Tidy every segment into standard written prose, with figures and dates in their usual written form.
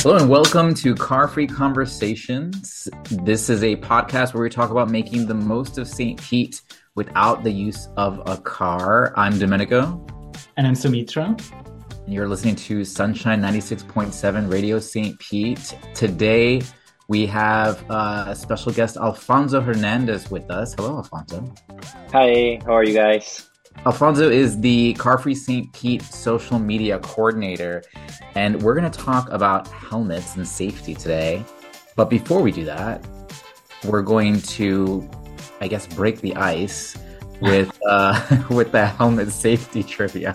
Hello and welcome to Car Free Conversations. This is a podcast where we talk about making the most of St. Pete without the use of a car. I'm Domenico. And I'm Sumitra. And you're listening to Sunshine 96.7 Radio St. Pete. Today we have a special guest, Alfonso Hernandez, with us. Hello, Alfonso. Hi, how are you guys? Alfonso is the Car Free St. Pete social media coordinator, and we're going to talk about helmets and safety today. But before we do that, we're going to, I guess, break the ice with with the helmet safety trivia.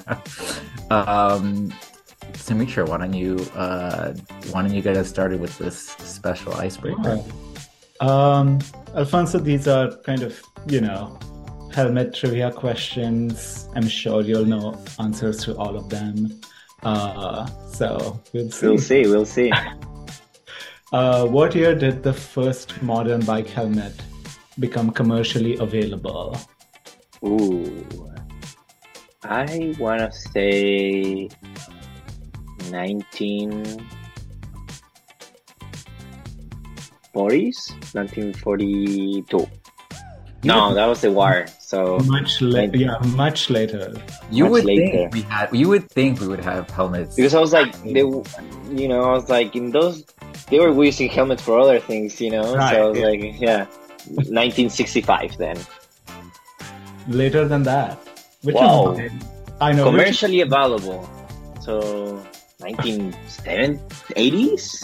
Sumitra, why don't you get us started with this special icebreaker? Alfonso, these are kind of, helmet trivia questions. I'm sure you'll know answers to all of them. So we'll see. We'll see. What year did the first modern bike helmet become commercially available? Ooh, I want to say 1940s, 1942. No, that was the war. So much later. You much would later. think we would have helmets Because I was like, in those, they were using helmets for other things, Right. So I was like, 1965 then. Later than that. Which Wow. is, I know. Commercially available. So 1980s?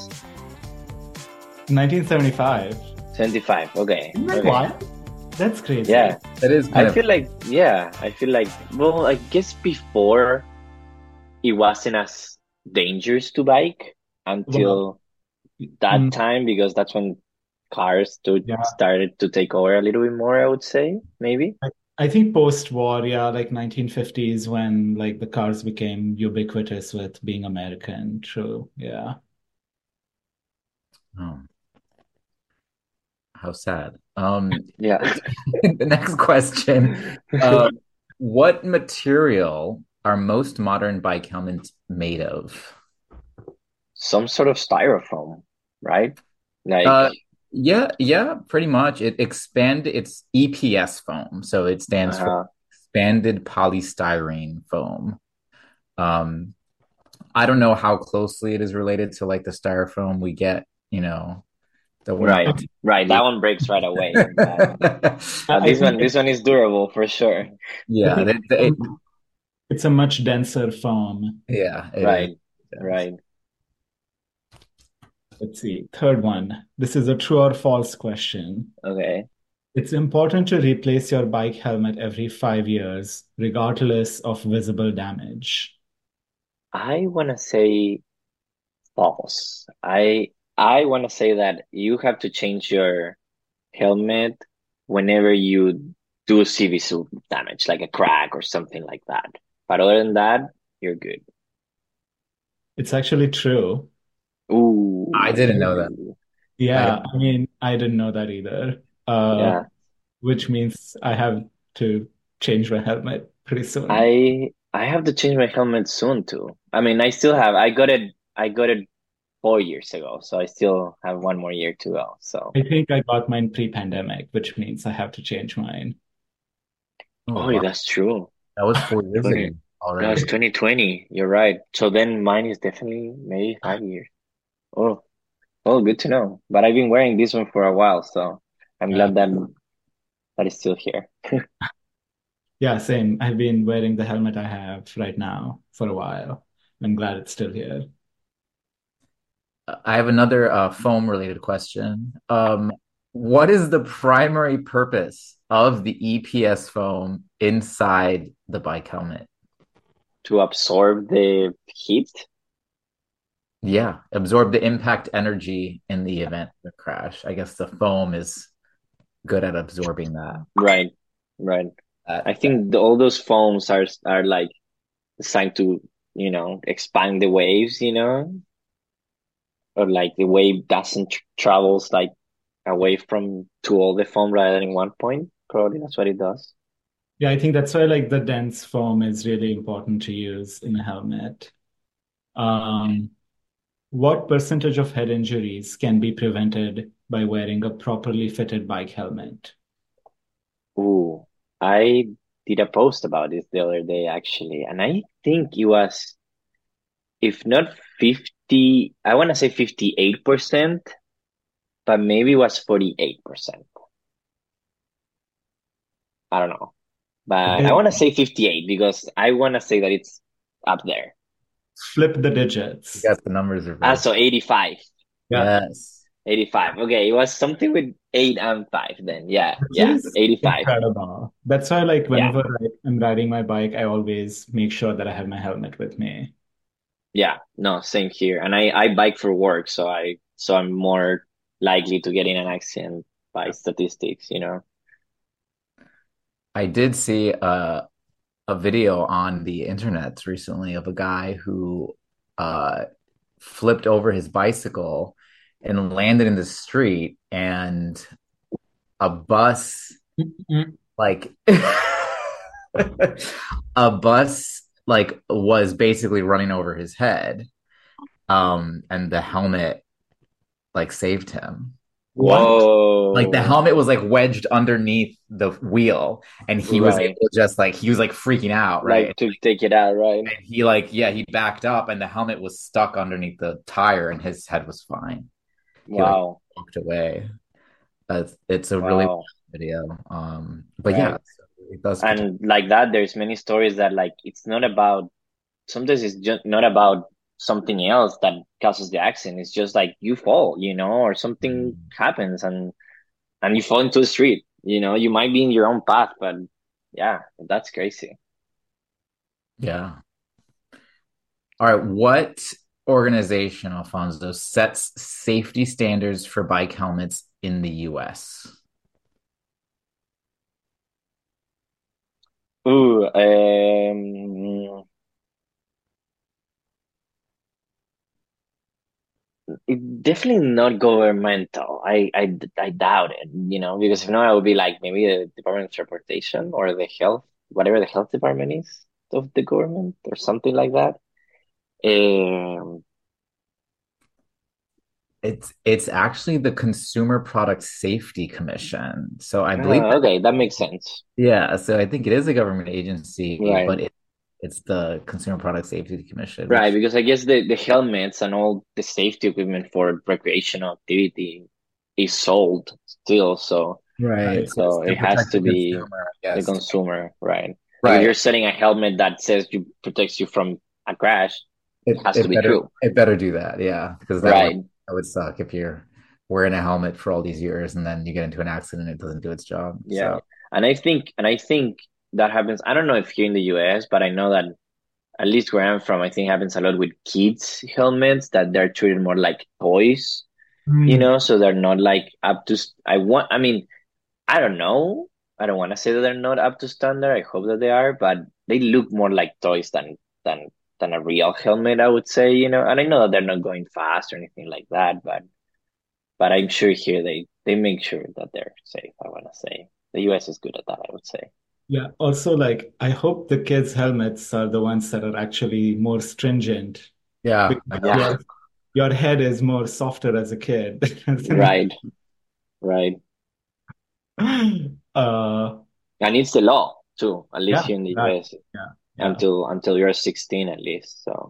1975. 75. Okay. Isn't that Okay. wild? That's crazy. Yeah. That is I feel like, well, I guess before it wasn't as dangerous to bike until that time, because that's when cars started to take over a little bit more, I would say, maybe. I think post-war, like 1950s when like the cars became ubiquitous with being American. True. Yeah. Oh, how sad. Yeah. The next question. What material are most modern bike helmets made of? Some sort of styrofoam, right? Yeah, pretty much. It's EPS foam, so it stands for expanded polystyrene foam. I don't know how closely it is related to like the styrofoam we get, Right. That one breaks right away. This one is durable for sure. Yeah, it's a much denser foam. Yeah. Right. Let's see. Third one. This is a true or false question. Okay. It's important to replace your bike helmet every 5 years, regardless of visible damage. I want to say false. I want to say that you have to change your helmet whenever you do see visual damage, like a crack or something like that. But other than that, you're good. It's actually true. Ooh. I didn't know that. Yeah, I mean, I didn't know that either. Which means I have to change my helmet pretty soon. I have to change my helmet soon too. I mean, I got it 4 years ago, so I still have one more year to go. So I think I got mine pre-pandemic, which means I have to change mine. Oh, wow. That's true. That was 4 years ago already. That was 2020. You're right. So then mine is definitely maybe 5 years. Oh, good to know. But I've been wearing this one for a while, so I'm glad that it's still here. Yeah, same. I've been wearing the helmet I have right now for a while. I'm glad it's still here. I have another foam-related question. What is the primary purpose of the EPS foam inside the bike helmet? To absorb the heat? Yeah, absorb the impact energy in the event of a crash. I guess the foam is good at absorbing that. Right. I think all those foams are like designed to, expand the waves, or like the wave doesn't travels like away to all the foam rather than in one point. Probably that's what it does. Yeah, I think that's why like the dense foam is really important to use in a helmet. What percentage of head injuries can be prevented by wearing a properly fitted bike helmet? Ooh, I did a post about this the other day actually, and I think it was, if not 50, I want to say 58%, but maybe it was 48%. I don't know, but I Okay, want to say 58 because I want to say that it's up there. flip the You digits. got the numbers Also reversed. 85. Yeah, Yes. 85. Okay, it was something with 8 and 5 then. Yeah, which yeah, is 85. incredible. That's why, like, Yeah, whenever I'm riding my bike, I always make sure that I have my helmet with me. yeah. No, same here. And I bike for work, so I'm more likely to get in an accident by statistics, you know. I did see a video on the internet recently of a guy who uh, flipped over his bicycle and landed in the street, and a bus, Mm-mm. like, a bus, like, was basically running over his head. And the helmet, like, saved him. What? Like the Whoa. helmet was like wedged underneath the wheel, and he was able Right. to just like he was like freaking out, right? Like to take it out, right? And he like yeah, he backed up, and the helmet was stuck underneath the tire, and his head was fine. He like Wow. walked away. It's a really Wow. video. But yeah, Right. so it does protect. And like that, there's many stories that like it's not about, sometimes it's just not about something else that causes the accident. It's just like you fall, you know, or something happens and you fall into the street. You know, you might be in your own path, but yeah, that's crazy. Yeah. All right. What organization, Alfonso, sets safety standards for bike helmets in the US? Ooh, it definitely not governmental. I doubt it, you know, because if not, I would be like maybe the Department of Transportation or the health, whatever the health department is of the government or something like that. Um, It's actually the Consumer Product Safety Commission. So I believe okay, that makes sense. yeah, so I think it is a government agency, Right. but it's the Consumer Product Safety Commission, Right, which because I guess the helmets and all the safety equipment for recreational activity is sold still, so right. So it's so to it has protect to the be consumer, I the guess. consumer, right? Like if Right. you're selling a helmet that says you protects you from a crash, it has to be true. It better do that, yeah, because Right. that would suck if you're wearing a helmet for all these years and then you get into an accident and it doesn't do its job. Yeah. So And I think that happens. I don't know if here in the US, but I know that at least where I'm from, I think happens a lot with kids' helmets that they're treated more like toys, you Mm. know, so they're not like up to, I mean, I don't know. I don't want to say that they're not up to standard. I hope that they are, but they look more like toys than than a real helmet, I would say, you know. And I know that they're not going fast or anything like that, but I'm sure here they make sure that they're safe, I want to say. The US is good at that, I would say. Yeah. Also, like, I hope the kids' helmets are the ones that are actually more stringent yeah, because I know. Yeah, your head is more softer as a kid. right, right. Uh, And it's the law too, at least yeah, here in the that, US, yeah, yeah. until you're 16 at least. So,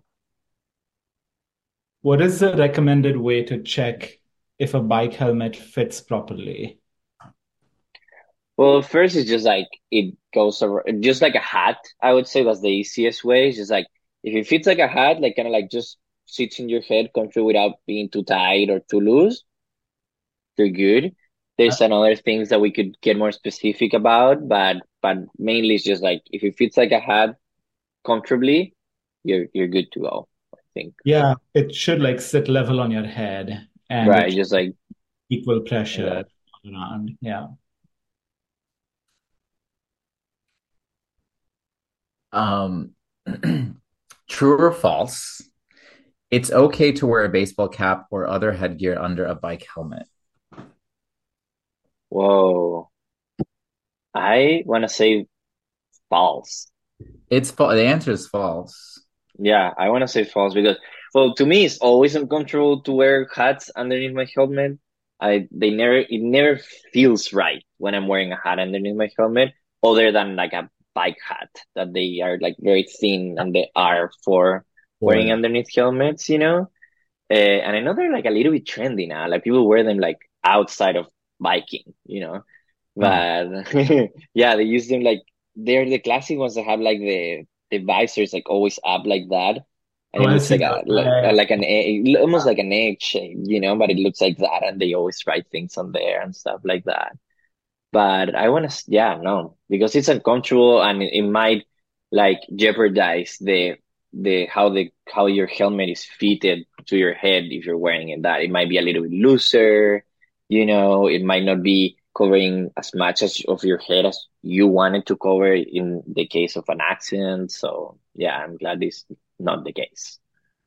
What is the recommended way to check if a bike helmet fits properly? well, first it's just like it goes over, just like a hat. I would say that's the easiest way. It's just like if it fits like a hat, like kind of like just sits in your head, comfortable without being too tight or too loose, you're good. Uh, There's another things that we could get more specific about, but mainly it's just like if it fits like a hat comfortably, you're good to go, I think. Yeah, it should like sit level on your head and Right, it should just like equal like pressure that. all around. Yeah. Um, true or false? It's okay to wear a baseball cap or other headgear under a bike helmet. Whoa. I want to say false. The answer is false. Yeah, I want to say false because, well, to me, it's always uncomfortable to wear hats underneath my helmet. It never feels right when I'm wearing a hat underneath my helmet, other than like a bike hat that they are like very thin and they are for For wearing that. underneath helmets, you know? And I know they're like a little bit trendy now. Like people wear them like outside of biking, you know? Huh. But yeah, they use them like they're the classic ones that have like the visors like always up like that, and Oh, it I looks see. like a Right. like an almost like an egg shape, you know, but it looks like that, and they always write things on there and stuff like that. But I want to, yeah, no, because it's uncomfortable and it might like jeopardize the how your helmet is fitted to your head if you're wearing it. That it might be a little bit looser, you know, it might not be covering as much as of your head as you wanted to cover in the case of an accident. So yeah, I'm glad this is not the case.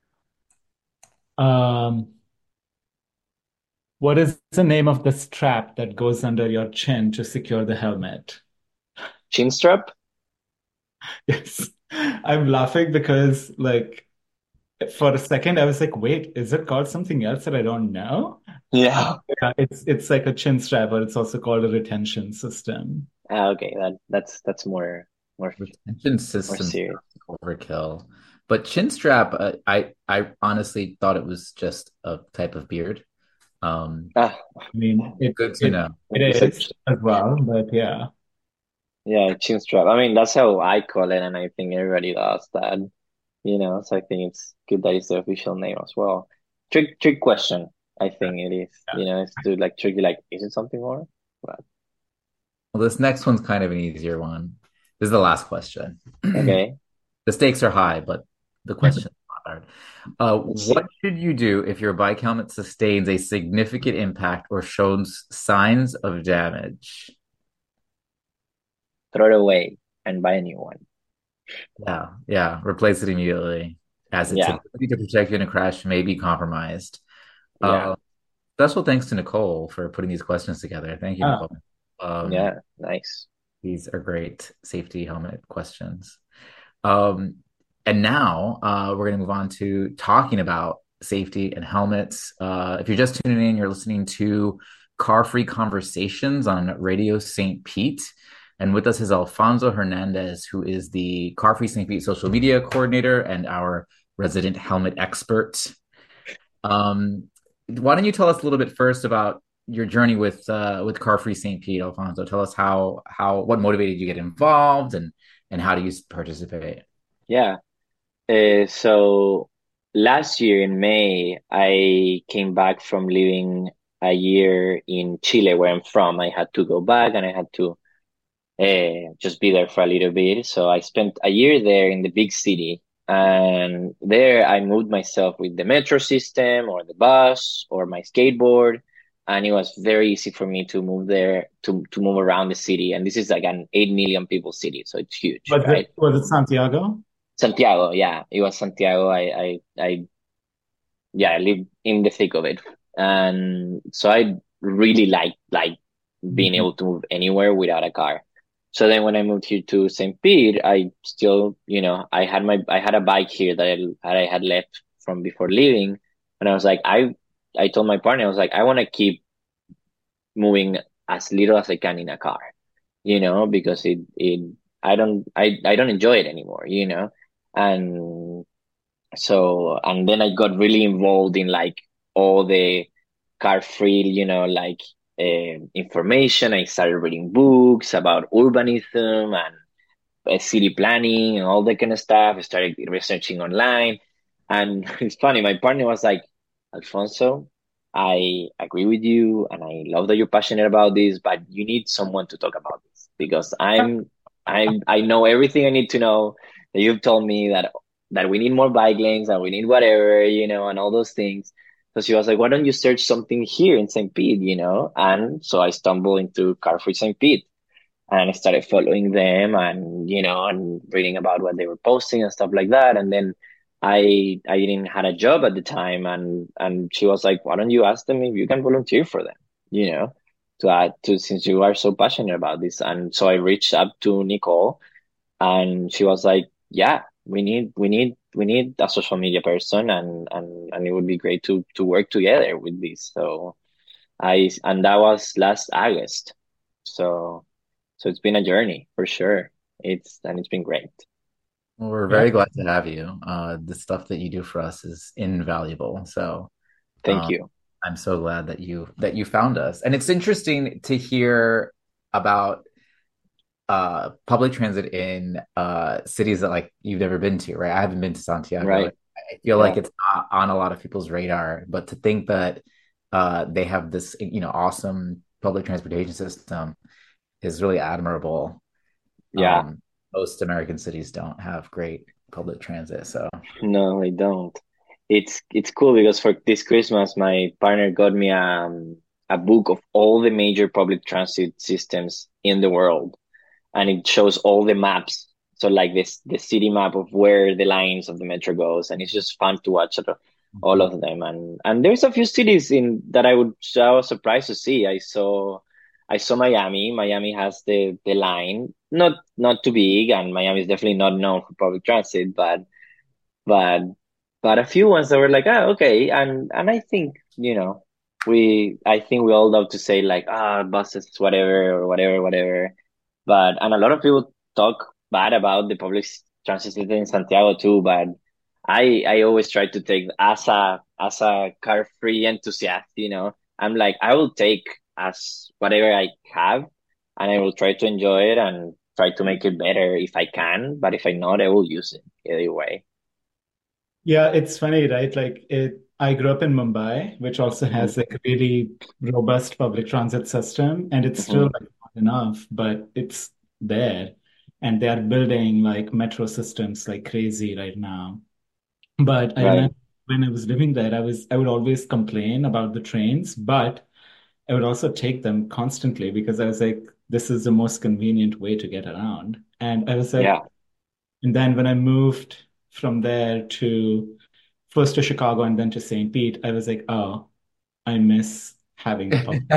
Um, what is the name of the strap that goes under your chin to secure the helmet? Chin strap? Yes. I'm laughing because like for a second I was like, wait, is it called something else that I don't know? Yeah. Yeah, it's like a chin strap, but it's also called a retention system. Ah, okay, that's more Retention more system serious. sounds overkill. But chin strap, I honestly thought it was just a type of beard. Um, Ah, I mean, good to it know. it it's a is as well, but yeah. yeah, chin strap. I mean, that's how I call it, and I think everybody does that, you know. So I think it's good that it's the official name as well. Trick question. I think it is. You know, it's to like trick you, like, is it something more? But Well, this next one's kind of an easier one. This is the last question. okay, The stakes are high, but the question is not hard. let's What see. should you do if your bike helmet sustains a significant impact or shows signs of damage? Throw it away and buy a new one. Yeah, yeah, replace it immediately, as its Yeah, ability to protect you in a crash may be compromised. yeah, Uh, Special thanks to Nicole for putting these questions together. Thank you, Oh, Nicole. Um, yeah. Nice. these are great safety helmet questions. Um, and now we're going to move on to talking about safety and helmets. If you're just tuning in, you're listening to Car Free Conversations on Radio St. Pete. And with us is Alfonso Hernandez, who is the Car Free St. Pete social media coordinator and our resident helmet expert. Um, why don't you tell us a little bit first about your journey with Car Free St. Pete, Alfonso? Tell us how what motivated you to get involved and how do you participate? Yeah. So last year in May, I came back from living a year in Chile, where I'm from. I had to go back and I had to just be there for a little bit. So I spent a year there in the big city. And there I moved myself with the metro system or the bus or my skateboard. And it was very easy for me to move there, to move around the city. And this is like an 8 million people city. So it's huge, right? was it Santiago? Santiago, yeah, it was Santiago. Yeah, I lived in the thick of it. And so I really like being Mhm. able to move anywhere without a car. So then when I moved here to St. Pete, I still, you know, I had a bike here that I had left from before leaving. And I was like, I told my partner, I was like, I want to keep moving as little as I can in a car, you know, because I don't enjoy it anymore, you know. And so, and then I got really involved in like all the car free, you know, like information. I started reading books about urbanism and city planning and all that kind of stuff. I started researching online. And it's funny, my partner was like, Alfonso, I agree with you and I love that you're passionate about this, but you need someone to talk about this because I know everything I need to know that you've told me that we need more bike lanes and we need whatever, you know, and all those things. So she was like, why don't you search something here in St. Pete, you know? And so I stumbled into Car Free St. Pete and I started following them and, you know, and reading about what they were posting and stuff like that. And then I didn't had a job at the time and she was like, why don't you ask them if you can volunteer for them, you know, since you are so passionate about this. And so I reached out to Nicole and she was like, yeah, we need we need a social media person, and it would be great to work together with this. So and that was last August. So it's been a journey for sure. It's been great. Well, we're Yeah. very glad to have you. The stuff that you do for us is invaluable. So Thank um, you. I'm so glad that you found us. And it's interesting to hear about public transit in cities that like you've never been to, right? I haven't been to Santiago. Right. I feel like Yeah. it's not on a lot of people's radar, but to think that they have this, awesome public transportation system is really admirable. Yeah. Um, Most American cities don't have great public transit, so No, I don't. It's cool because for this Christmas, my partner got me a book of all the major public transit systems in the world, and it shows all the maps. So like this, the city map of where the lines of the metro goes, and it's just fun to watch all of them. And there's a few cities in that I was surprised to see. I saw Miami. Miami has the line, not too big, and Miami is definitely not known for public transit, but a few ones that were like, oh, okay, and I think I think we all love to say like, buses, whatever, or whatever, whatever, but and a lot of people talk bad about the public transit system in Santiago too, but I always try to take as a car free enthusiast, I'm like I will take as whatever I have, and I will try to enjoy it and try to make it better if I can, but if I not, I will use it either way. Yeah, it's funny, right? I grew up in Mumbai, which also Hmm. has like a really robust public transit system, and it's still Hmm. like not enough, but it's there. And they are building like metro systems like crazy right now. But I Right. remember when I was living there, I would always complain about the trains, but I would also take them constantly because I was like, this is the most convenient way to get around. And I was Yeah. like, and then when I moved from there to first to Chicago and then to St. Pete, I was like, oh, I miss having the public.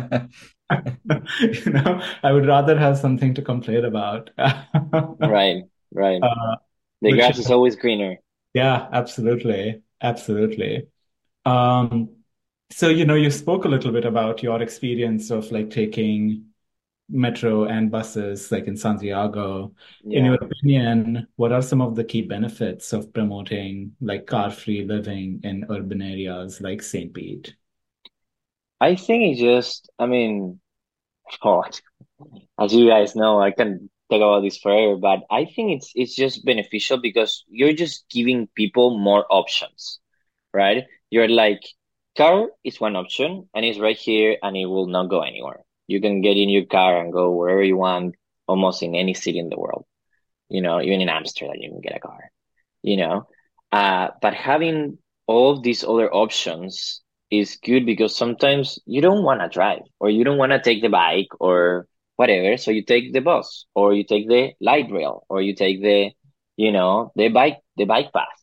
I would rather have something to complain about. Right. Right. Uh, The which, grass is always greener. yeah, absolutely. Absolutely. Um, so, you spoke a little bit about your experience of like taking metro and buses like in Santiago. In your Yeah. opinion, what are some of the key benefits of promoting like car-free living in urban areas like St. Pete? I think it's just, I mean, oh, as you guys know, I can talk about this forever, but I think it's just beneficial because you're just giving people more options, right? You're like, car is one option and it's right here and it will not go anywhere. You can get in your car and go wherever you want, almost in any city in the world. Even in Amsterdam, you can get a car, you know. But having all of these other options is good because sometimes you don't want to drive or you don't want to take the bike or whatever. So you take the bus or you take the light rail or you take the bike path,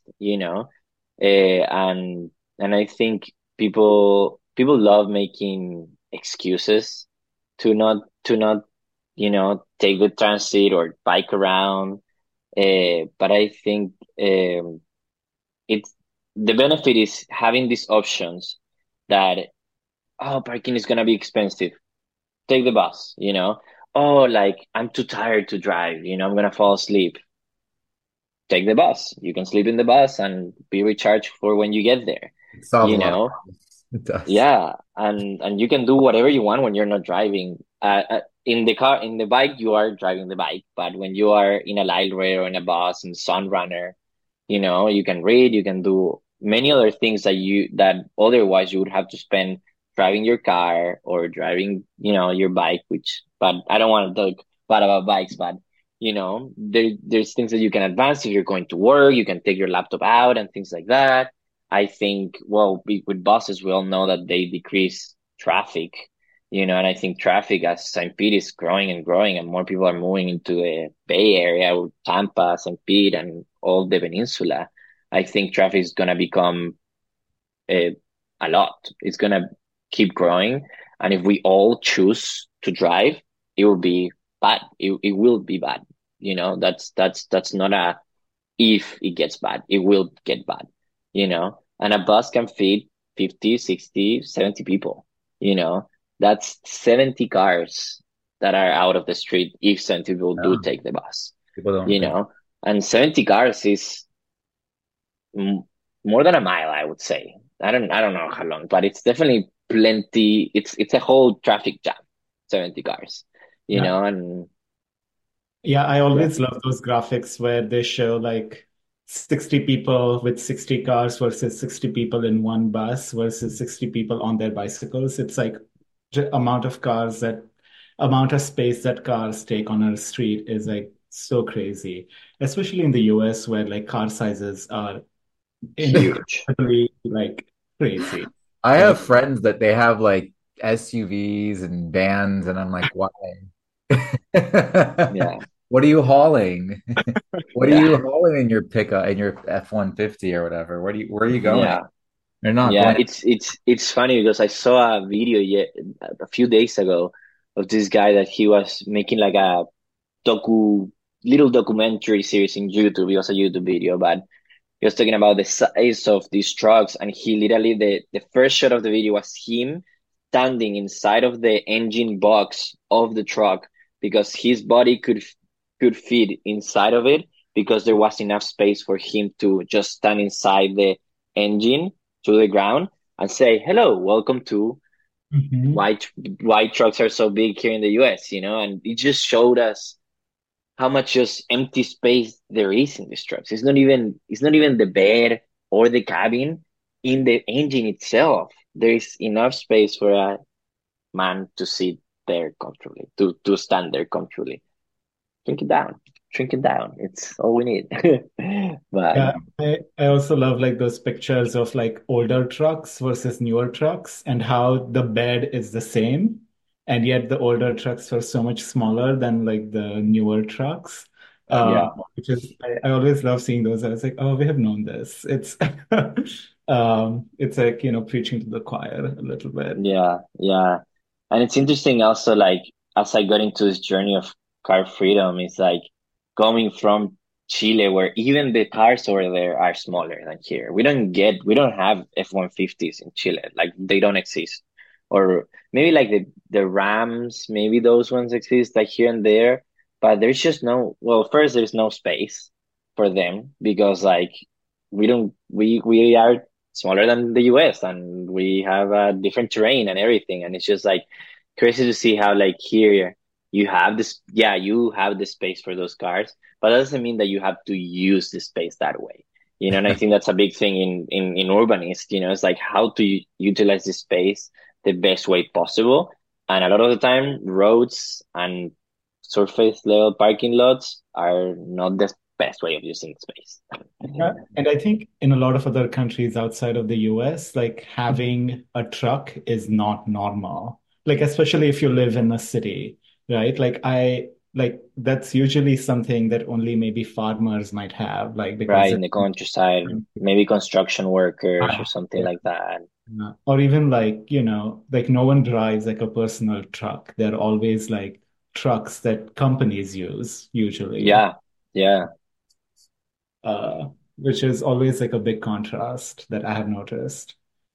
and I think people love making excuses to not take the transit or bike around. But I think it's the benefit is having these options that, oh, parking is gonna be expensive. Take the bus, Oh, like I'm too tired to drive, I'm gonna fall asleep. Take the bus. You can sleep in the bus and be recharged for when you get there, it solves you a lot of know? problems. It does. Yeah, and you can do whatever you want when you're not driving. In the car, in the bike, you are driving the bike, but when you are in a light rail or in a bus in Sunrunner, you can read, you can do many other things that otherwise you would have to spend driving your car or driving, your bike. But I don't want to talk bad about bikes, but there's things that you can advance if you're going to work. You can take your laptop out and things like that. I think, well, with buses, we all know that they decrease traffic, and I think traffic as St. Pete is growing and growing and more people are moving into the Bay Area, with Tampa, St. Pete, and all the peninsula. I think traffic is going to become a, a lot. It's going to keep growing. And if we all choose to drive, it will be bad. It will be bad. That's not if it gets bad. It will get bad, and a bus can fit 50, 60, 70 people, you know, that's 70 cars that are out of the street if 70 people do Yeah, take the bus, people don't you think. know, and 70 cars is m more than a mile, I would say. I don't know how long, but it's definitely plenty. It's a whole traffic jam, 70 cars, Yeah. and Yeah, I yeah, always love those graphics where they show like 60 people with 60 cars versus 60 people in one bus versus 60 people on their bicycles. It's like the amount of space that cars take on our street is like so crazy, especially in the US where like car sizes are huge. incredibly like crazy. I have Like, friends that they have like SUVs and vans, and I'm like, why? Yeah, What are you hauling? What are yeah, you hauling in your pickup, in your F-150 or whatever? Where are you going? yeah. They're not Yeah, going. it's funny because I saw a video a few days ago of this guy that he was making like a docu little documentary series in YouTube. It was a YouTube video, but he was talking about the size of these trucks, and he literally the first shot of the video was him standing inside of the engine box of the truck because his body could fit inside of it because there was enough space for him to just stand inside the engine to the ground and say, "Hello, welcome to mhm. why why trucks are so big here in the US," and it just showed us how much just empty space there is in these trucks. It's not even the bed or the cabin. In the engine itself, there is enough space for a man to sit there comfortably, to stand there comfortably. Shrink it down. Shrink it down. It's all we need. But Yeah, I also love like those pictures of like older trucks versus newer trucks and how the bed is the same, and yet the older trucks were so much smaller than like the newer trucks. yeah, Which is I always love seeing those. I was like, oh, we have known this. It's like, preaching to the choir a little bit. yeah, yeah. And it's interesting also, like, as I got into this journey of car freedom, it's like coming from Chile, where even the cars over there are smaller than here. We don't have F-150s in Chile. Like, they don't exist. Or maybe like the Rams, maybe those ones exist like here and there, but there's just well, first, there's no space for them because like we are smaller than the US and we have a different terrain and everything. And it's just like crazy to see how like here you have this, yeah, you have the space for those cars, but that doesn't mean that you have to use the space that way. And I think that's a big thing in urbanist, it's like how to utilize the space the best way possible. And a lot of the time, roads and surface level parking lots are not the best way of using space. Yeah. And I think in a lot of other countries outside of the US, like having a truck is not normal. Like especially if you live in a city, right? Like that's usually something that only maybe farmers might have, like because Right, in the countryside, maybe construction workers or something yeah. like that. Or even like, like no one drives like a personal truck. They're always like trucks that companies use usually. Yeah, yeah. uh, which is always like a big contrast that I have noticed.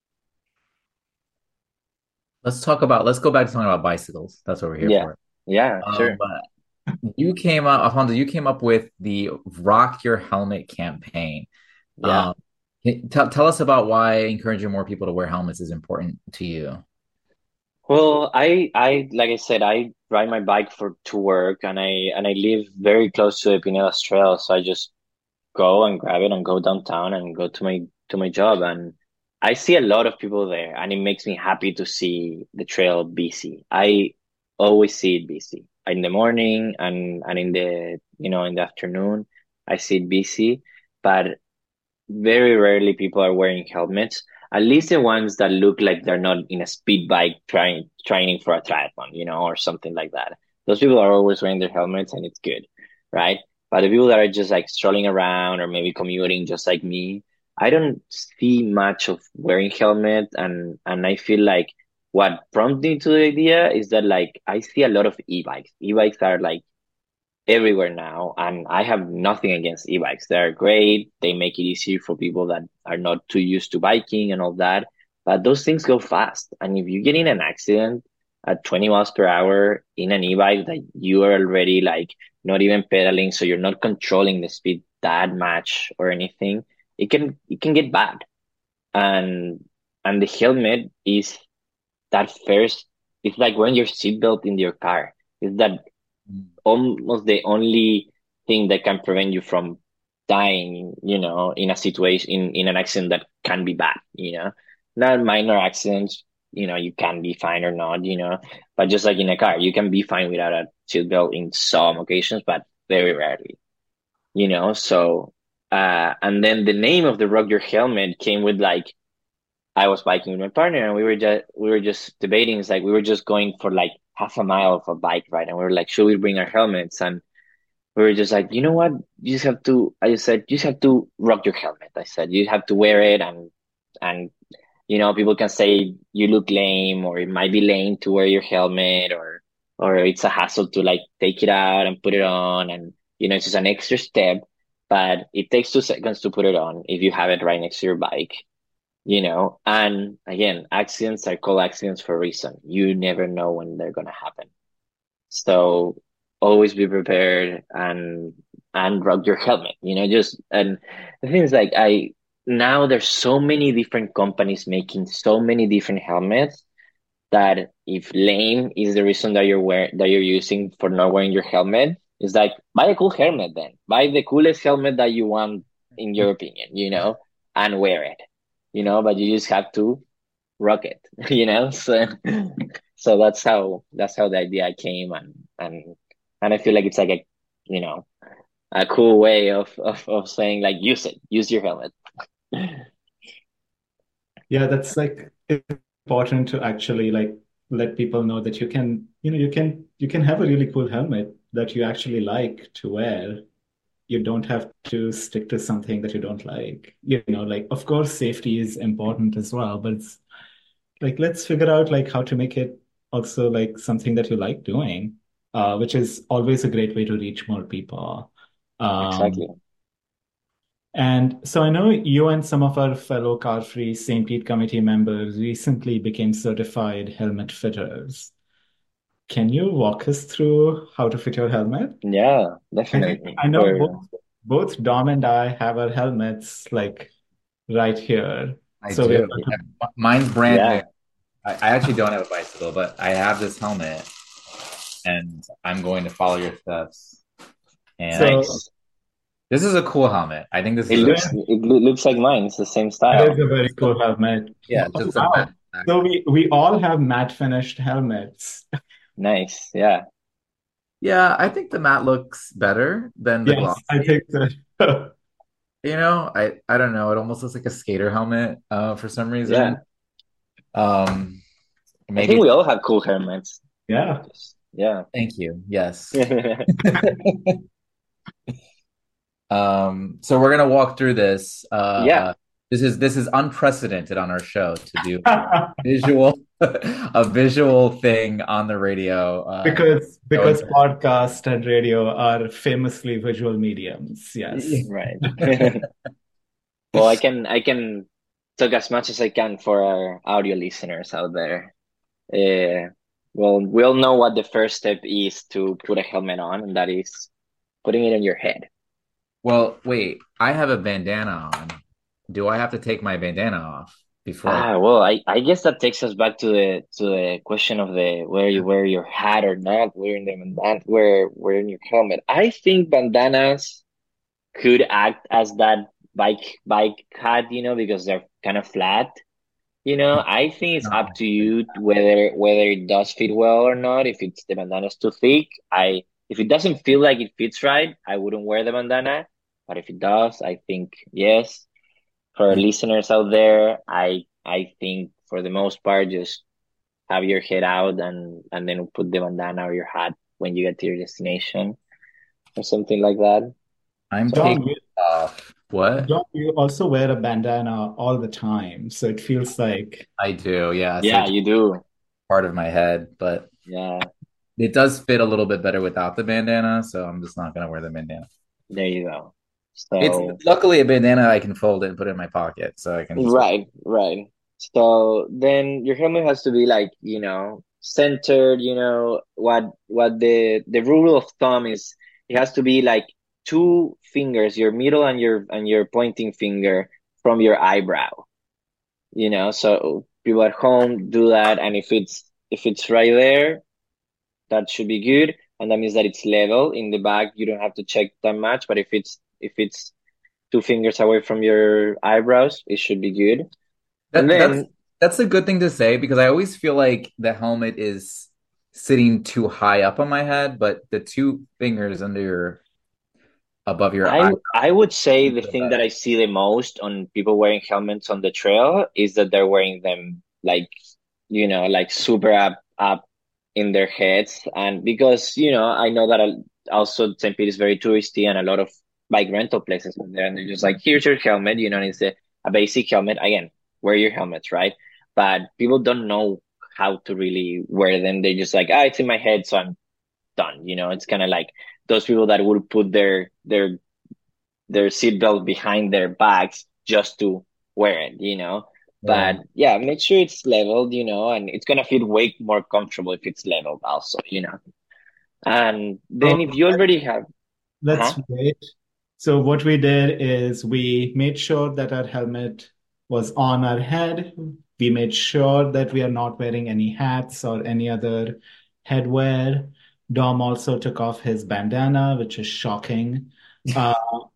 Let's go back to talking about bicycles. That's what we're here Yeah, for. yeah, sure. But Alfonso, you came up with the Rock Your Helmet campaign. Yeah. Um, tell us about why encouraging more people to wear helmets is important to you. Well, like I said, I ride my bike to work, and I live very close to the Pinellas Trail, so I just go and grab it and go downtown and go to my job. And I see a lot of people there, and it makes me happy to see the trail busy. I always see it busy in the morning and in the afternoon. I see it busy, but very rarely people are wearing helmets. At least the ones that look like they're not in a speed bike training for a triathlon, or something like that. Those people are always wearing their helmets, and it's good, right? But the people that are just like strolling around or maybe commuting just like me, I don't see much of wearing helmet, and I feel like what prompted me to the idea is that like I see a lot of e-bikes. E-bikes are like everywhere now, and I have nothing against e-bikes. They're great. They make it easier for people that are not too used to biking and all that. But those things go fast. And if you get in an accident at 20 miles per hour in an e-bike that you are already like not even pedaling, so you're not controlling the speed that much or anything, it can get bad. And the helmet is that first, it's like wearing your seatbelt in your car. It's that Mm. almost the only thing that can prevent you from dying, in a situation, in an accident that can be bad, not minor accidents, you can be fine or not, but just like in a car, you can be fine without a seatbelt in some occasions, but very rarely, so, and then the name of the Rock Your Helmet came with like, I was biking with my partner and we were just debating. It's like we were just going for like half a mile of a bike ride and we were like, should we bring our helmets? And we were just like, you know what? I just said, you just have to rock your helmet. I said, you have to wear it and, people can say you look lame or it might be lame to wear your helmet or it's a hassle to like take it out and put it on. And, it's just an extra step, but it takes 2 seconds to put it on if you have it right next to your bike. And again, accidents are called accidents for a reason. You never know when they're gonna happen. So always be prepared and rock your helmet, just and the thing is like now there's so many different companies making so many different helmets that if lame is the reason that you're using for not wearing your helmet, it's like buy a cool helmet then. Buy the coolest helmet that you want in your opinion, and wear it. But you just have to rock it, so that's how the idea came and I feel like it's like you know, a cool way of saying like use your helmet. Yeah, that's like important to actually like let people know that you can have a really cool helmet that you actually like to wear. You don't have to stick to something that you don't like. Like of course safety is important as well, but it's like let's figure out like how to make it also like something that you like doing, which is always a great way to reach more people. Exactly. And so I know you and some of our fellow Car Free St. Pete committee members recently became certified helmet fitters. Can you walk us through how to fit your helmet? Yeah, I think definitely. I know For both Dom and I have our helmets like right here. I So we're do. going Yeah. Mine's brand new. Yeah, I actually don't have a bicycle, but I have this helmet and I'm going to follow your steps. And so nice. this is a cool helmet. I think this It is a, yeah, looks like mine. It's the same that is style. a very cool helmet. yeah, Oh, just a wow. matte. So we all have matte finished helmets. Nice. Yeah. Yeah, I think the matte looks better than the Yes, I glossy. think so. I don't know. It almost looks like a skater helmet for some reason. Yeah. Um, I think maybe. we all have cool helmets. Yeah. Yeah. Thank you. Yes. So we're gonna walk through this. Yeah. This is unprecedented on our show to do visual a visual thing on the radio. Because podcast and radio are famously visual mediums. Yes. Right. Well, I can talk as much as I can for our audio listeners out there. Well, we all know what the first step is to put a helmet on, and that is putting it on your head. Well, wait, I have a bandana on. Do I have to take my bandana off before I? Well, I guess that takes us back to the question of the where you wear your hat or not wearing the bandana, wearing your helmet. I think bandanas could act as that bike hat, because they're kind of flat. I think it's up to you whether it does fit well or not. If it's the bandana is too thick, if it doesn't feel like it fits right, I wouldn't wear the bandana. But if it does, I think yes. For our listeners out there, I think for the most part, just have your head out and then put the bandana or your hat when you get to your destination or something like that. I'm Dom, taking it off. What? Dom, you also wear a bandana all the time, so it feels like I do, yeah. So Yeah, it's you do. part of my head, but Yeah. it does fit a little bit better without the bandana, so I'm just not gonna wear the bandana. There you go. It's So, luckily a bandana I can fold it and put it in my pocket, so I can just wear. right, right. So then your helmet has to be like, centered, what the rule of thumb is, it has to be like two fingers, your middle and your pointing finger from your eyebrow. So people at home do that, and if it's right there, that should be good, and that means that it's level in the back. You don't have to check that much, but if it's two fingers away from your eyebrows, it should be good. And That that's then that's a good thing to say because I always feel like the helmet is sitting too high up on my head, but the two fingers above your eye. I would say the thing that I see the most on people wearing helmets on the trail is that they're wearing them like, like super up in their heads. And because, I know that also St. Pete is very touristy and a lot of bike rental places are there, and they're just like, here's your helmet, and it's a basic helmet. Again, wear your helmets, right? But people don't know how to really wear them. They just like, it's in my head, so I'm done. It's kind of like those people that would put their seatbelt behind their backs just to wear it. Yeah. But yeah, make sure it's leveled, and it's gonna feel way more comfortable if it's leveled also. And So then if you already have, let's huh? wait. So what we did is we made sure that our helmet was on our head. We made sure that we are not wearing any hats or any other headwear. Dom also took off his bandana, which is shocking. Uh,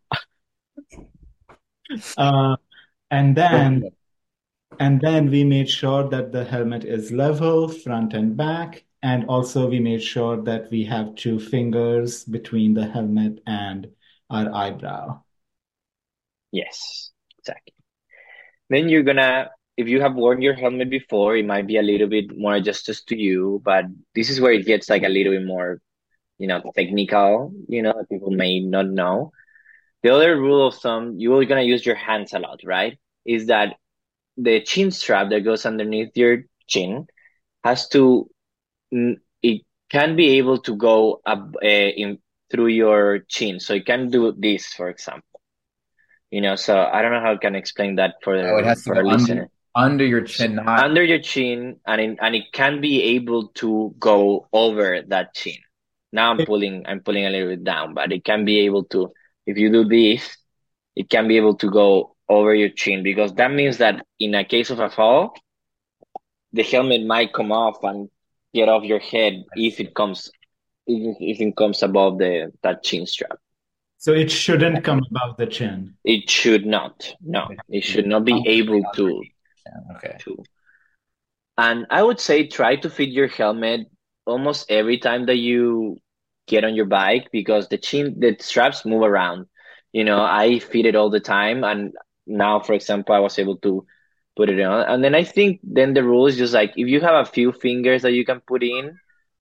uh, and then And then we made sure that the helmet is level, front and back. And also we made sure that we have two fingers between the helmet and our eyebrow. Yes, exactly. Then if you have worn your helmet before, it might be a little bit more adjusted to you, but this is where it gets like a little bit more, technical, that people may not know. The other rule of thumb, you're gonna use your hands a lot, right? Is that the chin strap that goes underneath your chin has to, it can be able to go up in through your chin, so it can do this, for example. So I don't know how I can explain that Oh, it has to for go our listener. under your So chin, not. under your chin, and it can be able to go over that chin. Now I'm pulling a little bit down, but it can be able to, if you do this, it can be able to go over your chin, because that means that in a case of a fall, the helmet might come off and get off your head if it comes above that chin strap. So it shouldn't come above the chin. It should not. No, it should not be Comfortably able to underneath. Yeah, okay. to. And I would say try to fit your helmet almost every time that you get on your bike, because the straps move around. I fit it all the time, and now, for example, I was able to put it on. And then I think then the rule is just like, if you have a few fingers that you can put in,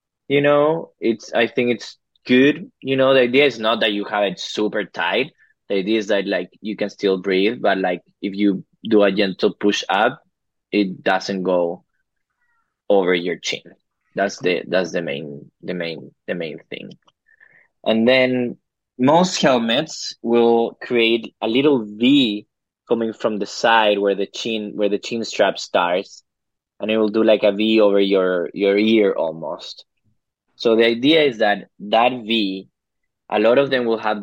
I think it's good. The idea is not that you have it super tight. The idea is that like you can still breathe, but like if you do a gentle push up, it doesn't go over your chin. That's the main thing. And then most helmets will create a little V coming from the side where the chin strap starts, and it will do like a V over your ear almost. So the idea is that V, a lot of them will have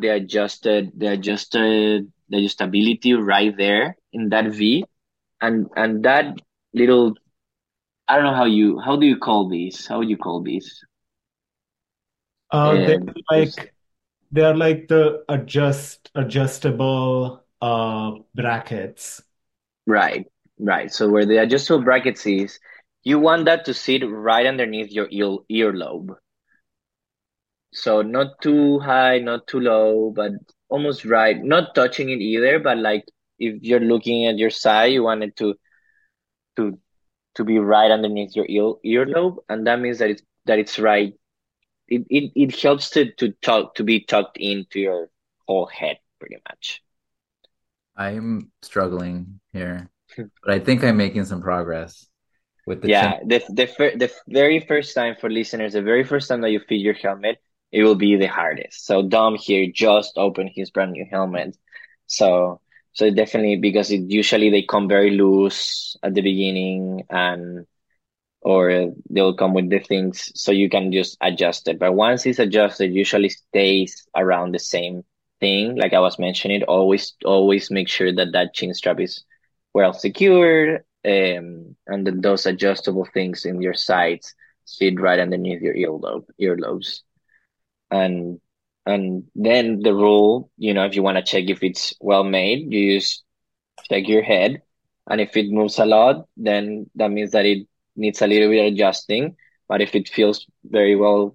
the adjustability right there in that V, and that little, I don't know how do you call these? How would you call these? They're Just like they're like the adjustable brackets. right, right. So where the adjustable brackets is, you want that to sit right underneath your earlobe. So not too high, not too low, but almost right. Not touching it either, but like if you're looking at your side, you want it to to be right underneath your earlobe, and that means that it's right. It helps to be tucked into your whole head pretty much. I'm struggling here, but I think I'm making some progress. with the chin. Yeah, the very first time for listeners, the very first time that you fit your helmet, it will be the hardest. So Dom here just opened his brand new helmet. So so definitely because it usually they come very loose at the beginning and or they'll come with the things so you can just adjust it. But once it's adjusted, usually stays around the same thing. Like I was mentioning, always make sure that that chin strap is well secured, and that those adjustable things in your sides sit right underneath your earlobes. And and then the rule, if you want to check if it's well made, you just check your head, and if it moves a lot, then that means that it needs a little bit of adjusting. But if it feels very well,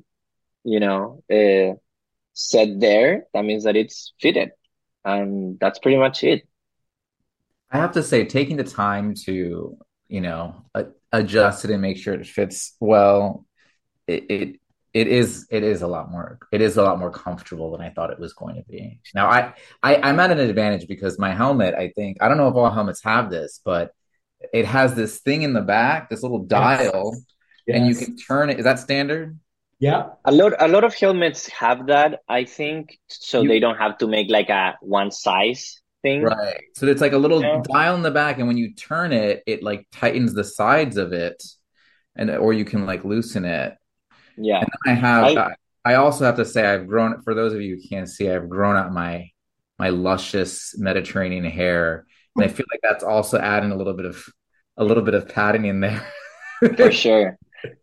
set there, that means that it's fitted, and that's pretty much it. I have to say, taking the time to, adjust it and make sure it fits well, it, it it is a lot more comfortable than I thought it was going to be. Now I'm at an advantage because my helmet, I don't know if all helmets have this, but it has this thing in the back, this little Yes. dial, and you Yes. can turn it. Is that standard? Yeah. A lot of helmets have that, I think, so they You don't have to make like a one size thing. Right. So it's like a little Yeah. dial in the back, and when you turn it, it like tightens the sides of it, and or you can like loosen it. Yeah. And then I I also have to say I've grown, for those of you who can't see, I've grown out my luscious Mediterranean hair, and I feel like that's also adding a little bit of padding in there. for sure.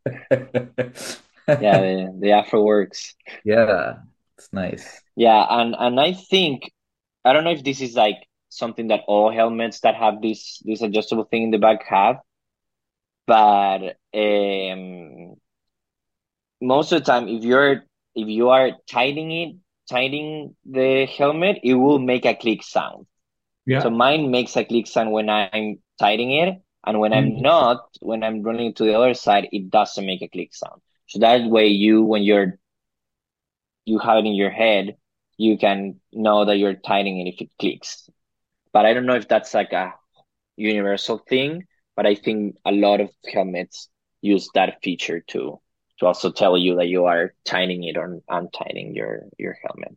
Yeah, the Afro works. Yeah, it's nice. Yeah, and I think I don't know if this is like something that all helmets that have this adjustable thing in the back have, but most of the time if you are tightening the helmet, it will make a click sound. So Yeah. mine makes a click sound when I'm tightening it, and when I'm Mm. not, when I'm running to the other side, it doesn't make a click sound. So that way when you have it in your head, you can know that you're tightening it if it clicks. But I don't know if that's like a universal thing, but I think a lot of helmets use that feature to also tell you that you are tightening it or untightening your helmet.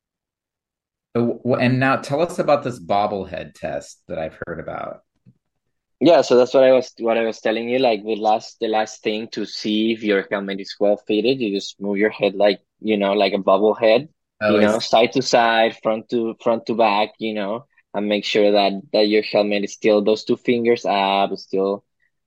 And now tell us about this bobblehead test that I've heard about. Yeah, so that's what I was telling you. Like the last thing to see if your helmet is well fitted, you just move your head like like a bubble head, Oh, I side to side, front to back, and make sure that your helmet is still those two fingers up, still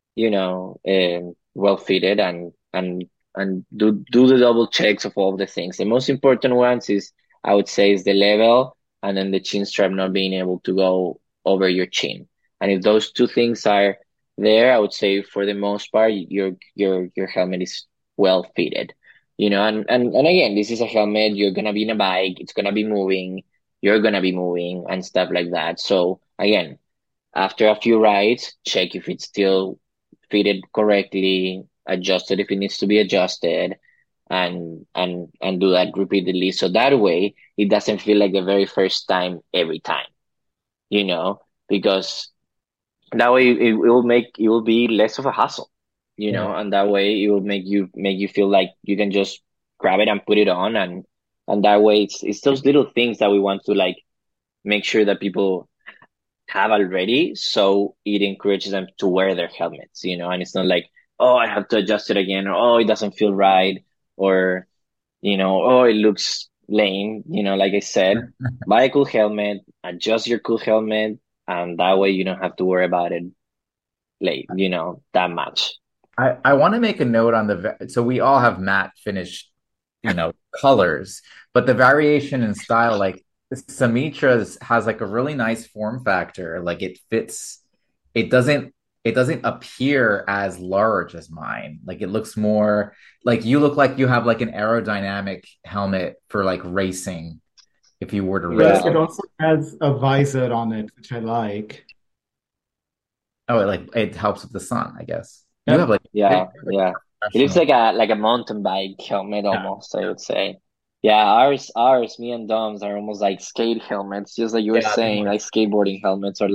well fitted, and do the double checks of all the things. The most important ones is I would say is the level and then the chin strap not being able to go over your chin. And if those two things are there, I would say for the most part your helmet is well fitted. And again, this is a helmet, you're gonna be in a bike, it's gonna be moving, you're gonna be moving and stuff like that. So again, after a few rides, check if it's still fitted correctly, adjusted if it needs to be adjusted, and do that repeatedly. So that way it doesn't feel like the very first time every time, you know, because that way it will be less of a hassle, Yeah. and that way it will make you feel like you can just grab it and put it on, and that way it's those little things that we want to like make sure that people have already, so it encourages them to wear their helmets, and it's not like, oh, I have to adjust it again, or oh, it doesn't feel right, or oh, it looks lame. Like I said, buy a cool helmet, adjust your cool helmet, and that way you don't have to worry about it late, that much. I want to make a note on so we all have matte finish, colors, but the variation in style, like Samitra's has like a really nice form factor. Like it fits, it doesn't it doesn't appear as large as mine. Like it looks more like you look like you have like an aerodynamic helmet for like racing if you were to race. Well, it Yeah, also has a visor on it, which I like. Oh, it helps with the sun, I guess. You have Yep. like yeah, like yeah. It looks professional. like a mountain bike helmet Yeah. almost, I would say. Yeah, me and Dom's are almost like skate helmets, just like you were Yeah, they saying, were. like skateboarding helmets or like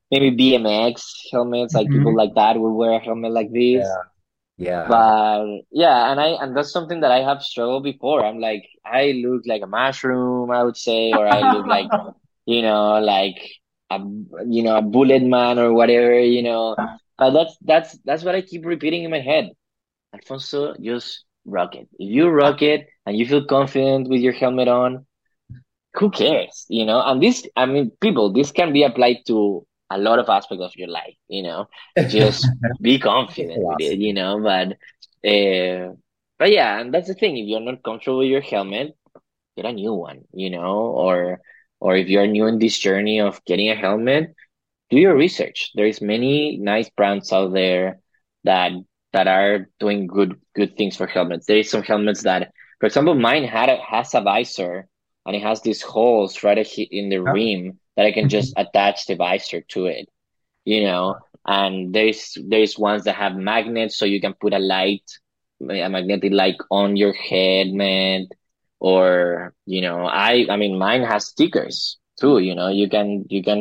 maybe BMX helmets, like people Mhm. like that would wear a helmet like this. Yeah. Yeah. But yeah, and that's something that I have struggled before. I'm like, I look like a mushroom, I would say, or I look like, like a a bullet man or whatever, But that's what I keep repeating in my head. Alfonso, just rock it. If you rock it and you feel confident with your helmet on, who cares, And this, I mean, people, this can be applied to a lot of aspects of your life, Just be confident with it, Philosophy. uh, but yeah, and that's the thing. If you're not comfortable with your helmet, get a new one, or if you're new in this journey of getting a helmet, do your research. There's many nice brands out there that that are doing good things for helmets. There is some helmets that, for example, mine has a visor and it has these holes right in the Yeah. rim that I can just attach the visor to it, And there's ones that have magnets, so you can put a magnetic light on your helmet, or I mean mine has stickers too. You can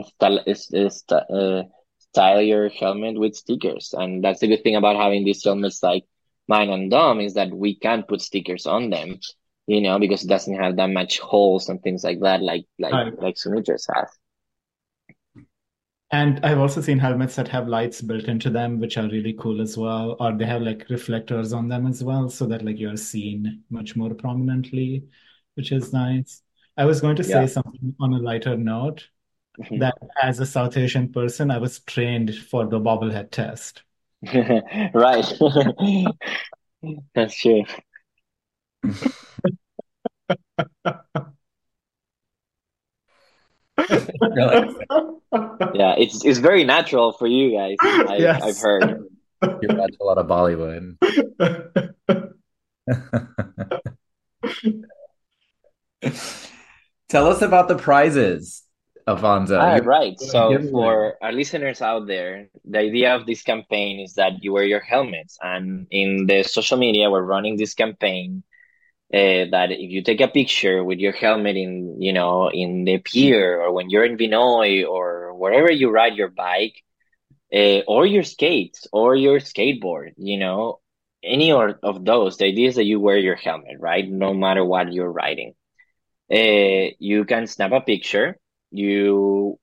style your helmet with stickers, and that's the good thing about having these helmets like mine and Dom is that we can put stickers on them. Because it doesn't have that much holes and things like that, like like Right. like Sunichers has. And I've also seen helmets that have lights built into them, which are really cool as well. Or they have like reflectors on them as well, so that like you're seen much more prominently, which is nice. I was going to say Yeah. something on a lighter note that as a South Asian person, I was trained for the bobblehead test. Right. That's true. Yes. Yeah, it's very natural for you guys. I've heard. You watch a lot of Bollywood. Tell us about the prizes, Alfonso. All You right. have a So giveaway. for our listeners out there, the idea of this campaign is that you wear your helmets, and in the social media, we're running this campaign that if you take a picture with your helmet in the pier, or when you're in Vinoy, or wherever you ride your bike, or your skates or your skateboard, any of those. The idea is that you wear your helmet, right? No matter what you're riding. You can snap a picture. You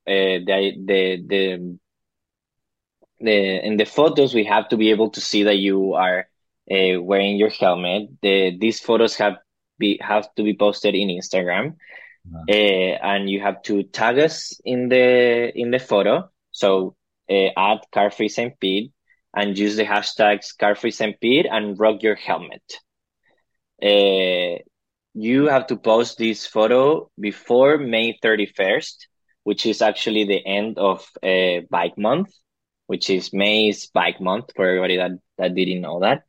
the in the photos we have to be able to see that you are wearing your helmet. These photos have to be posted in Instagram, and you have to tag us in the photo. So add Carfree St. Pete and use the hashtags Carfree St. Pete and rock your helmet. Uh, you have to post this photo before May 31st, which is actually the end of Bike Month, which is May's Bike Month for everybody that didn't know that.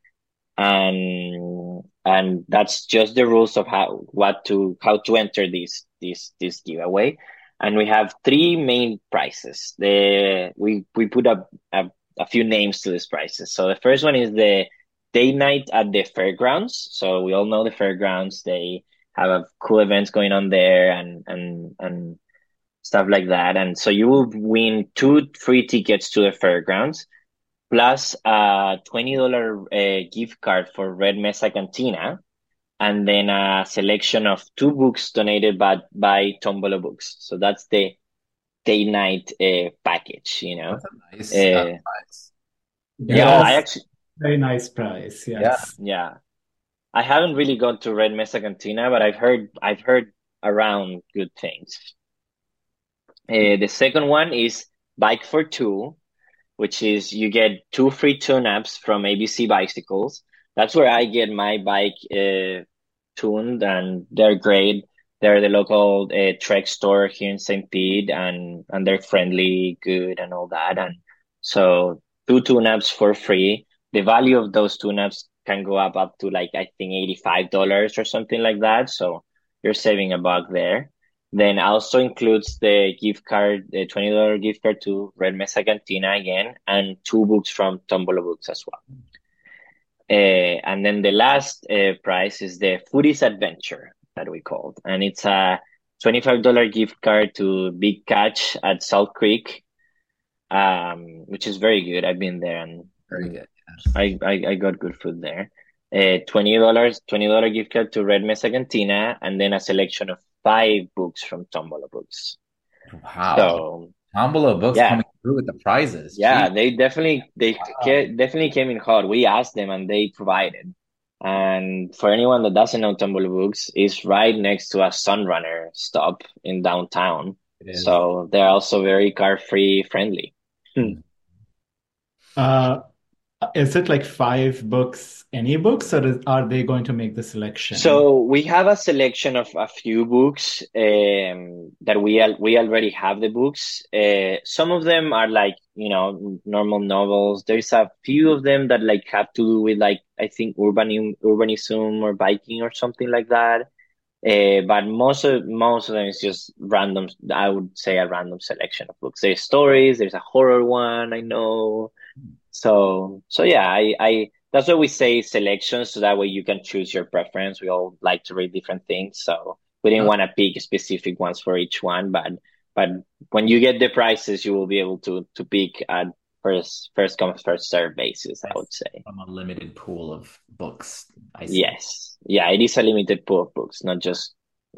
And that's just the rules of how to enter this giveaway. And we have three main prizes. We put up a few names to these prizes. So the first one is the day night at the fairgrounds. So we all know the fairgrounds. They have cool events going on there, and stuff like that. And so you will win two free tickets to the fairgrounds, plus a $20 gift card for Red Mesa Cantina, and then a selection of two books donated by Tombolo Books. So that's the day night package, That's a nice Uh, prize. yeah, You I Yes, actually, very nice price. yeah. Yes. yeah, I haven't really gone to Red Mesa Cantina, but I've heard around good things. The second one is Bike for Two, which is you get two free tune-ups from ABC Bicycles. That's where I get my bike tuned, and they're great. They're the local Trek store here in St. Pete, and they're friendly, good, and all that. And so two tune-ups for free. The value of those tune-ups can go up to like I think $85 or something like that. So you're saving a buck there. Then also includes the gift card, the $20 gift card to Red Mesa Cantina again, and two books from Tombolo Books as well. And then the last prize is the Foodies Adventure that we called, and it's a $25 gift card to Big Catch at Salt Creek, which is very good. I've been there and Very good. I got good food there. $20 gift card to Red Mesa Cantina, and then a selection of 5 books from Tombola Books. Wow. So Tombola Books yeah. coming through with the prizes. Yeah, Jeez. they definitely came in hot. We asked them and they provided. And for anyone that doesn't know Tombola Books, it's right next to a Sunrunner stop in downtown. It is. So they're also very car-free friendly. Is it like 5 books, any books, or are they going to make the selection? So we have a selection of a few books that we already have the books. Some of them are like, normal novels. There's a few of them that like have to do with like, I think urbanism or biking or something like that. But most of them is just random. I would say a random selection of books. There's stories. There's a horror one, I know. So yeah, I that's why we say selections, so that way you can choose your preference. We all like to read different things, so we didn't want to pick specific ones for each one. But when you get the prices, you will be able to pick at first come first serve basis, I would say. From a limited pool of books. I see. Yes, yeah, it is a limited pool of books, not just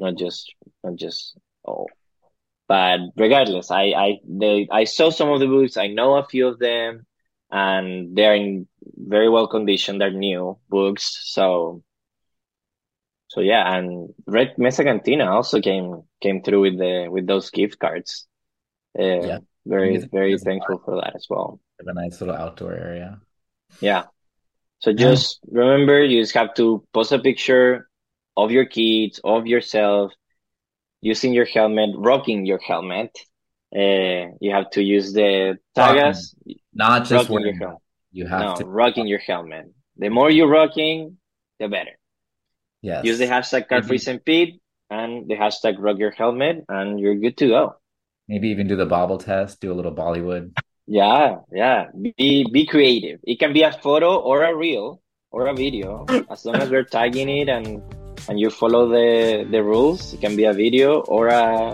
all. But regardless, I saw some of the books. I know a few of them. And they're in very well condition. They're new books, so yeah. And Red Mesa Cantina also came through with those gift cards. Yeah. Very thankful for that as well. Have a nice little outdoor area. Yeah. So just remember, you just have to post a picture of your kids, of yourself, using your helmet, rocking your helmet. You have to use the tagas. Not just rocking your wearing helmet. You have to rocking your helmet. The more you're rocking, the better. Yes. Use the hashtag CarFreeSt. and the hashtag rock your helmet, and you're good to go. Maybe even do the bobble test, do a little Bollywood. Yeah. Be creative. It can be a photo or a reel or a video, as long as we're tagging it and you follow the rules. It can be a video or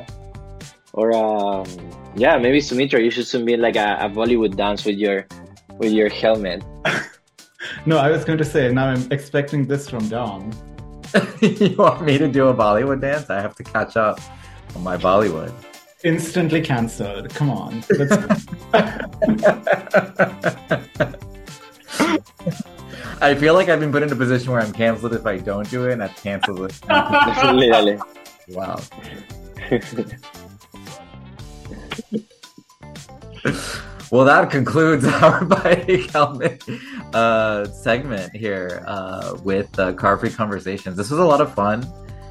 maybe Sumitra, you should submit like a Bollywood dance with your helmet. No, I was going to say, now I'm expecting this from Dom. You want me to do a Bollywood dance? I have to catch up on my Bollywood. Instantly cancelled. Come on. I feel like I've been put in a position where I'm canceled if I don't do it, and I've canceled it. Literally. Wow. Well, that concludes our Bike Helmet segment here with Car Free Conversations. This was a lot of fun.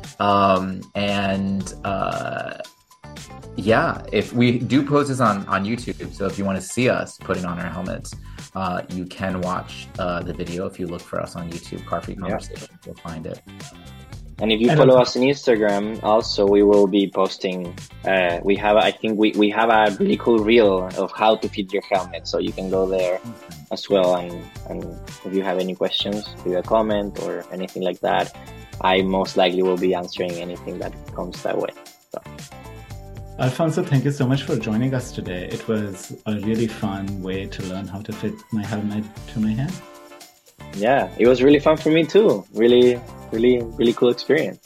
Yeah, if we do post this on YouTube, so if you want to see us putting on our helmets, you can watch the video. If you look for us on YouTube, Car Free Conversations, you'll find it. And if you follow us on Instagram, also we will be posting. We have a really cool reel of how to fit your helmet, so you can go there as well. And if you have any questions, leave a comment or anything like that. I most likely will be answering anything that comes that way. So. Alfonso, thank you so much for joining us today. It was a really fun way to learn how to fit my helmet to my hand. Yeah, it was really fun for me too. Really cool experience.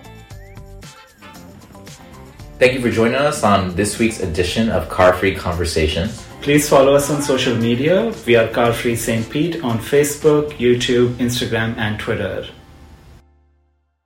Thank you for joining us on this week's edition of Car Free Conversations. Please follow us on social media. We are Car Free St. Pete on Facebook, YouTube, Instagram, and Twitter.